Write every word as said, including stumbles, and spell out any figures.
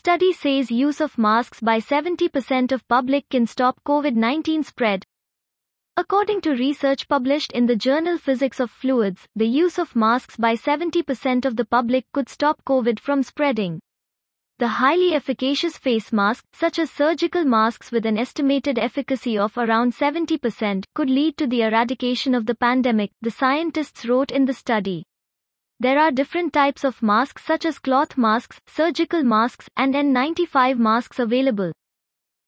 study says use of masks by seventy percent of public can stop COVID nineteen spread. According to research published in the journal Physics of Fluids, the use of masks by seventy percent of the public could stop COVID from spreading. The highly efficacious face masks, such as surgical masks with an estimated efficacy of around seventy percent, could lead to the eradication of the pandemic, the scientists wrote in the study. There are different types of masks such as cloth masks, surgical masks, and N ninety-five masks available.